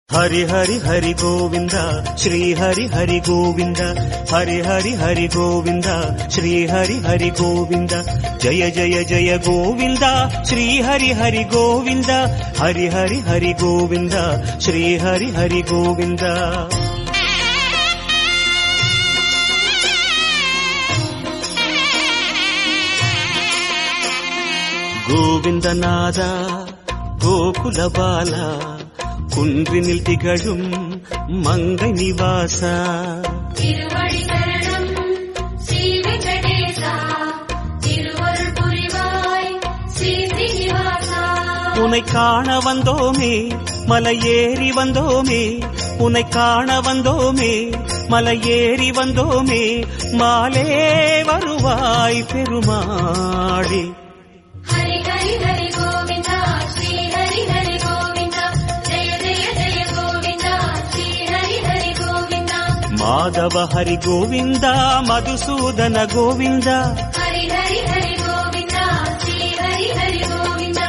हरि हरि हरि गोविंद श्री हरि हरि गोविंद हरि हरि हरि गोविंद श्री हरि हरि गोविंद जय जय जय गोविंद श्री हरि हरि गोविंद हरि हरि हरि गोविंद श्री हरि हरि गोविंद गोविंदनाद गोकुल बाला குன்றினில் திகழும் மங்கை நிவாசா திருவடி சரணம் ஸ்ரீ வெங்கடேசா திருவருள் புரிவாய் ஸ்ரீ ஸ்ரீனிவாசா உன்னை காண வந்தோமே மலை ஏறி வந்தோமே உன்னை காண வந்தோமே மலை ஏறி வந்தோமே மாலே வருவாய் பெருமாளே ஹரி ஹரி ஹரி கோவிந்தா ஸ்ரீ ஹரி ஹரி கோவிந்தா ஜெய ஜெய ஜெய கோவிந்தா ஸ்ரீ ஹரி ஹரி கோவிந்தா மாதவ ஹரி கோவிந்தா மதுசூதன கோவிந்தா ஹரி ஹரி ஹரி கோவிந்தா ஸ்ரீ ஹரி ஹரி கோவிந்தா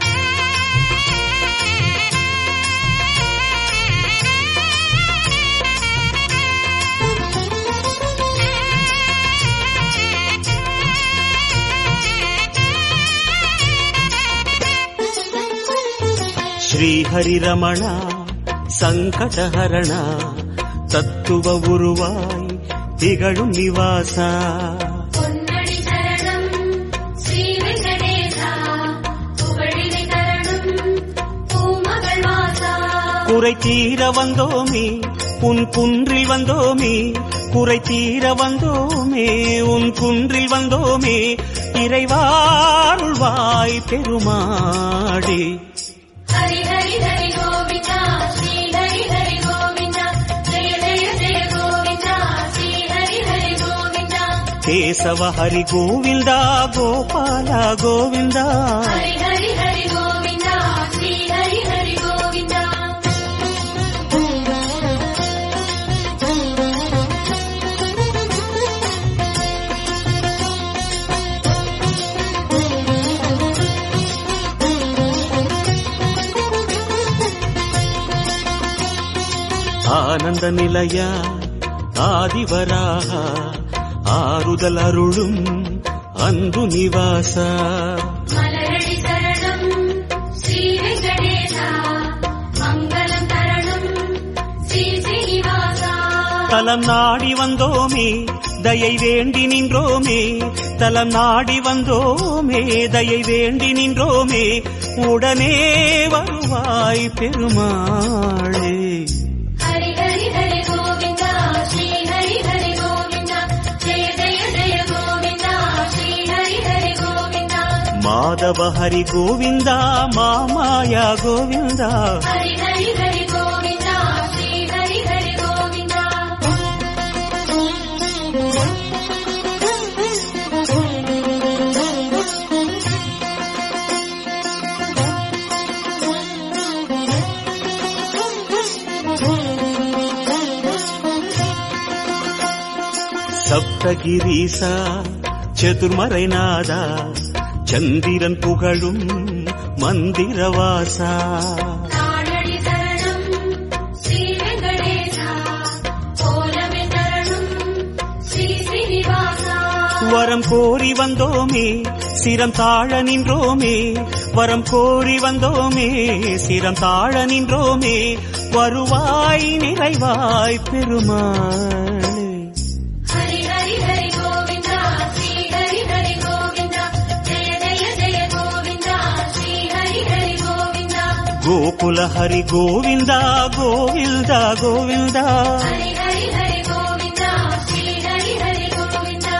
श्री हरि रमण संकटहरण तत्व उरुवाय திகழும் நிவாசா பொன்னடி சரணம் ஸ்ரீ வெங்கடேசா புகழினை தரணும் பூமகள் வாசா குறை தீர வந்தோமே உன் குன்றில் வந்தோமே குறை தீர வந்தோமே உன் குன்றில் வந்தோமே இறைவாருள்வாய் பெருமாளே ஹரி ஹரி ஹரி கோவிந்தா ஸ்ரீ ஹரி ஹரி கோவிந்தா ஜெய ஜெய ஜெய கோவிந்தா ஸ்ரீ ஹரி ஹரி கோவிந்தா கேசவ ஹரி கோவிந்தா கோபால கோவிந்தா ஹரி ஹரி ஹரி கோவிந்தா ஸ்ரீ ஹரி ஹரி கோவிந்தா ஆனந்த நிலைய ஆதிவராக ஆறுதல் அருளும் அன்பு நிவாசா மலரடி சரணம் ஸ்ரீ வெங்கடேசா மங்களம் தரணும் ஸ்ரீ ஸ்ரீனிவாசா தலம் நாடி வந்தோமே தயை வேண்டி நின்றோமே தலம் நாடி வந்தோமே தயை வேண்டி நின்றோமே உடனே வருவாய் பெருமாளே ஹரி ஹரி ஹரி கோவிந்தா ஸ்ரீ ஹரி ஹரி கோவிந்தா ஜெய ஜெய ஜெய கோவிந்தா ஸ்ரீ ஹரி ஹரி கோவிந்தா மாதவ ஹரி கோவிந்தா மாமாயா கோவிந்தா ஹரி ஹரி ஹரி கோவிந்தா ஸ்ரீ ஹரி ஹரி கோவிந்தா சப்தகிரீசா சதுர்மறைநாதா சந்திரன் புகழும் மந்திரவாசா நாடடி சரணம் ஸ்ரீ வெங்கடேசா கோலமே தரணும் ஸ்ரீ ஸ்ரீனிவாசா வரம் கோரி வந்தோமே சிரம் தாழ நின்றோமே வரம் கோரி வந்தோமே சிரம் தாழ நின்றோமே வருவாய் நிறைவாய் பெருமாளே ஹரி ஹரி ஹரி கோவிந்தா ஸ்ரீ ஹரி ஹரி கோவிந்தா ஜெய ஜெய ஜெய கோவிந்தா ஸ்ரீ ஹரி ஹரி கோவிந்தா கோகுல ஹரி கோவிந்தா கோவிந்தா கோவிந்தா ஹரி ஹரி ஹரி கோவிந்தா ஸ்ரீ ஹரி ஹரி கோவிந்தா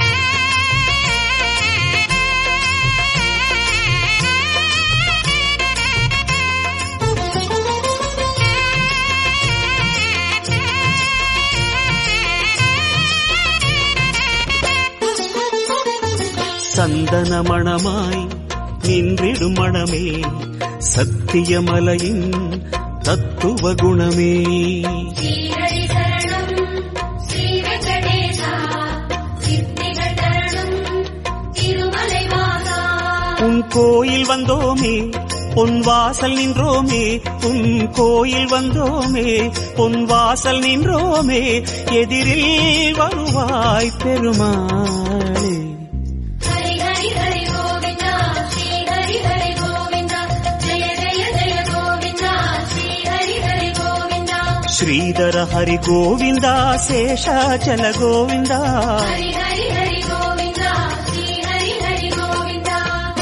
சந்தன மணமாய் நின்றிடும் மணமே சத்தியமலையின் தத்துவ குணமே ஸ்ரீ ஹரி சரணம் ஸ்ரீ வெங்கடேசா சித்திகள் தரணும் திருமலை வாசா உன் கோயில் வந்தோமே பொன் வாசல் நின்றோமே உன் கோயில் வந்தோமே பொன் வாசல் நின்றோமே எதிரில் வருவாய் பெருமாளே. ஹரி ஹரி ஹரி கோவிந்தா ஸ்ரீ ஹரி ஹரி கோவிந்தா ஜெய ஜெய ஜெய கோவிந்தா ஸ்ரீ ஹரி ஹரி கோவிந்தா. ஸ்ரீதர ஹரி கோவிந்தா சேஷாச்சல கோவிந்தா. ஹரி ஹரி ஹரி கோவிந்தா ஸ்ரீ ஹரி ஹரி கோவிந்தா.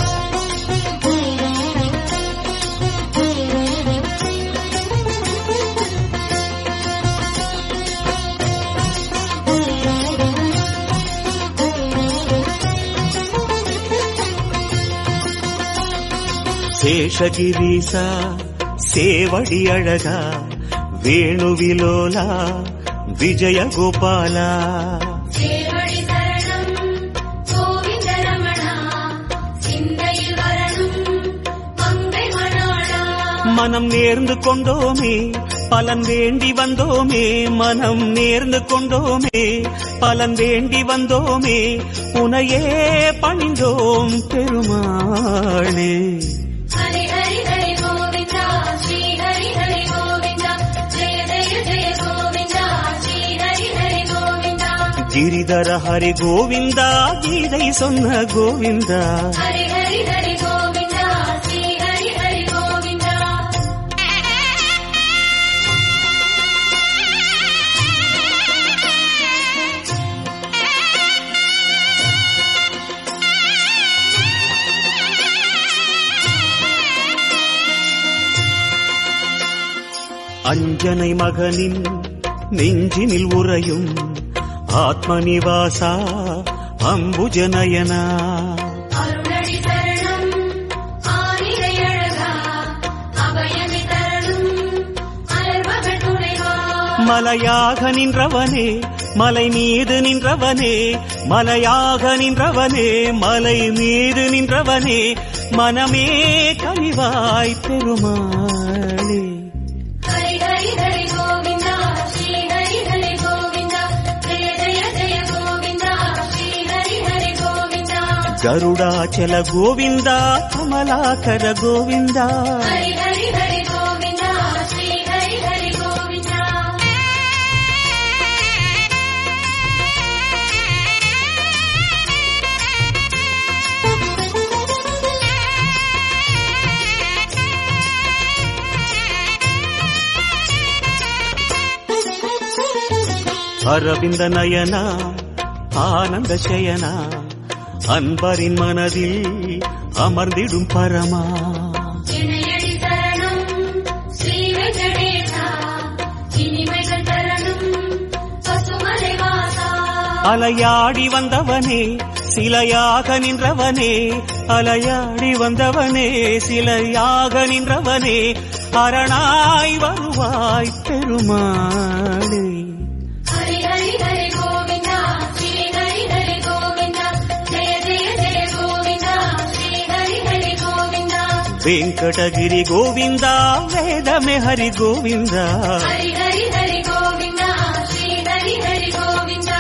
சேஷகிரீசா சேவடி அழகா வேணுவிலோலா விஜய கோபாலா. சேவடி சரணம் கோவிந்த ரமணா சிந்தையில் வரணும் மங்கை மணாளா. மனம் நேர்ந்து கொண்டோமே பலன் வேண்டி வந்தோமே மனம் நேர்ந்து கொண்டோமே பலன் வேண்டி வந்தோமே உனையே பணிந்தோம் பெருமாளே. ஹரி ஹரி ஹரி கோவிந்தா ஸ்ரீ ஹரி ஹரி கோவிந்தா ஜெய ஜெய ஜெய கோவிந்தா ஸ்ரீ ஹரி ஹரி கோவிந்தா. கிரிதர ஹரி கோவிந்தா கீதை சொன்ன கோவிந்தா. ஹரி ஹரி ஹரி கோவிந்தா ஸ்ரீ ஹரி ஹரி கோவிந்தா. அஞ்சனை மகனின் நெஞ்சினில் உறையும் ஆத்மநிவாசா அம்புஜநயனா. அருணடி சரணம் ஆனிரை அழகா அபயமி தரணும் அலர்மகள் துணைவா. மலையாக நின்றவனே மலை மீது நின்றவனே மலையாக நின்றவனே மலை மீது நின்றவனே மனமே கனிவாய் பெருமாளே. ஹரி ஹரி ஹரி கோவிந்தா ஸ்ரீ ஹரி ஹரி கோவிந்தா ஜெய ஜெய ஜெய கோவிந்தா ஸ்ரீ ஹரி ஹரி கோவிந்தா. கருடாச்சல கோவிந்தா கமலாகர கோவிந்தா. ஹரி ஹரி ஹரி கோவிந்தா ஸ்ரீ ஹரி ஹரி கோவிந்தா. அரவிந்த நயனா ஆனந்த சயனா அன்பரின் மனதில் அமர்ந்திடும் பரமா. இணையடி சரணம் ஸ்ரீ வெங்கடேசா இனிமைகள் தரணும் பசுமலை வாசா. அலையாடி வந்தவனே சிலையாக நின்றவனே அலையாடி வந்தவனே சிலையாக நின்றவனே அரணாய் வருவாய் பெருமாளே. ஹரி ஹரி ஹரி கோவிந்தா ஸ்ரீ ஹரி ஹரி கோவிந்தா ஜெய ஜெய ஜெய கோவிந்தா ஸ்ரீ ஹரி ஹரி கோவிந்தா. வெங்கடகிரி கோவிந்தா வேதமே ஹரி கோவிந்தா. ஹரி ஹரி ஹரி கோவிந்தா ஸ்ரீ ஹரி ஹரி கோவிந்தா.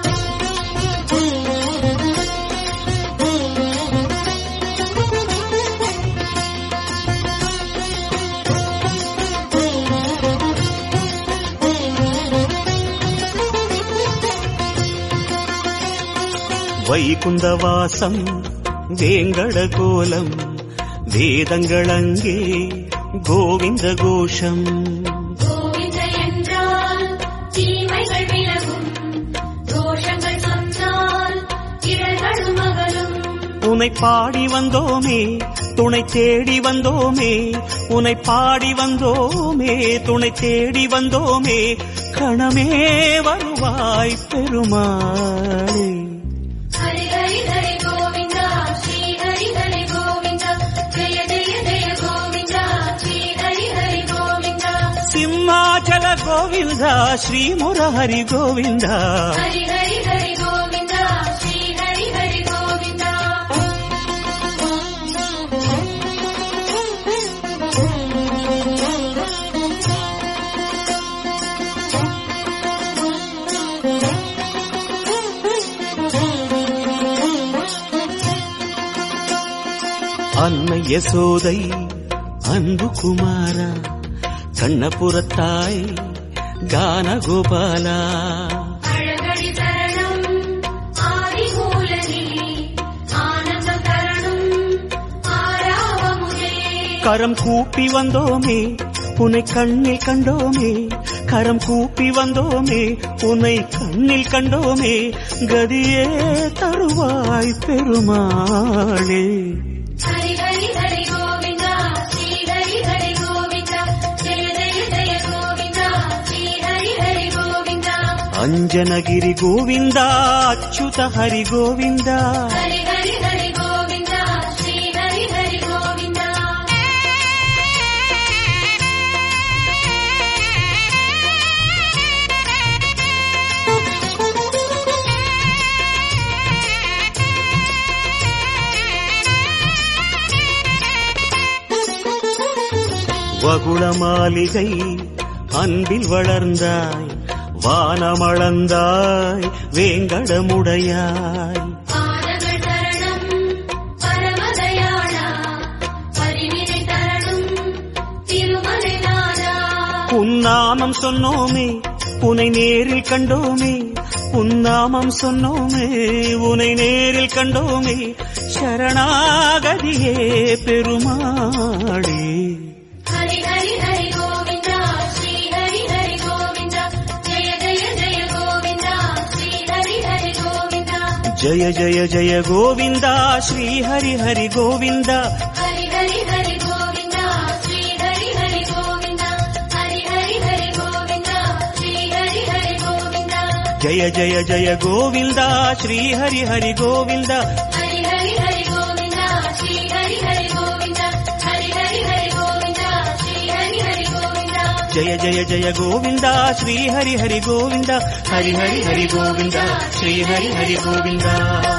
வைகுந்தவாசம் வேங்கட கோலம் வேதங்களங்கே கோவிந்த கோஷம். கோவிந்த என்றால் தீமைகள் விலகும் தோஷங்கள் சொன்னால் இடர்களும் அகலும். உனை பாடி வந்தோமே துணை தேடி வந்தோமே உனை பாடி வந்தோமே துணை தேடி வந்தோமே கணமே வருவாய் பெருமாளே. ஹரி ஹரி ஹரி கோவிந்தா ஸ்ரீ ஹரி ஹரி கோவிந்தா ஜெய ஜெய ஜெய கோவிந்தா ஸ்ரீ ஹரி ஹரி கோவிந்தா. சிம்மாச்சல கோவிந்தா ஸ்ரீ முரஹரி கோவிந்தா. ஹரி ஹரி ஹரி கோவிந்தா ஸ்ரீ ஹரி ஹரி கோவிந்தா. அன்னை யசோதை அன்பு குமாரா கண்ணபுரத்தாய் கான கோபாலா அழகடி சரணம் ஆதிமூலனே ஆனந்த தரணும் ஆராவமுதே கரம் கூப்பி வந்தோமே உன்னை கண்ணில் கண்டோமே கரம் கூப்பி வந்தோமே உன்னை கண்ணில் கண்டோமே கதியே தருவாய் பெருமாளே ஹரி ஹரி ஹரி கோவிந்தா ஸ்ரீ ஹரி ஹரி கோவிந்தா ஜெய ஜெய ஜெய கோவிந்தா ஸ்ரீ ஹரி ஹரி கோவிந்தா அஞ்சனகிரி கோவிந்தா அச்சுத ஹரி கோவிந்தா ஹரி ஹரி ஹரி கோவிந்தா ஸ்ரீ ஹரி ஹரி கோவிந்தா வகுள மாளிகை அன்பில் வளர்ந்தாய் வானமளந்தாய் வேங்கடமுடையாய் பாதங்கள் தரணம் பரமதயாளா பரிவினை தரணும் திருமலை நாதா உன்னாமம் சொன்னோமே உன்னை நேரில் கண்டோமே உன்னாமம் சொன்னோமே உன்னை நேரில் கண்டோமே சரணாகதியே பெருமாளே ஹரி ஹரி ஹரி கோவிந்தா ஸ்ரீ ஹரி ஹரி கோவிந்தா ஜெய ஜெய ஜெய கோவிந்தா ஸ்ரீ ஹரி ஹரி கோவிந்தா ஜய ஜய ஜய கோவிந்தா ஸ்ரீ ஹரி ஹரி கோவிந்தா ஹரி ஹரி ஹரி கோவிந்தா ஸ்ரீ ஹரி ஹரி கோவிந்தா ஹரி ஹரி ஹரி கோவிந்தா ஸ்ரீ ஹரி ஹரி கோவிந்தா ஜய ஜய ஜய கோவிந்தா ஸ்ரீ ஹரி ஹரி கோவிந்தா ஹரி ஹரி ஹரி கோவிந்தா ஸ்ரீ ஹரி ஹரி கோவிந்தா ஹரி ஹரி ஹரி கோவிந்தா ஸ்ரீ ஹரி ஹரி கோவிந்தா ஜய ஜய ஜய கோவிந்தா ஸ்ரீ ஹரி ஹரி கோவிந்தா ஹரி ஹரி ஹரி கோவிந்தா ஸ்ரீ ஹரி ஹரி கோவிந்தா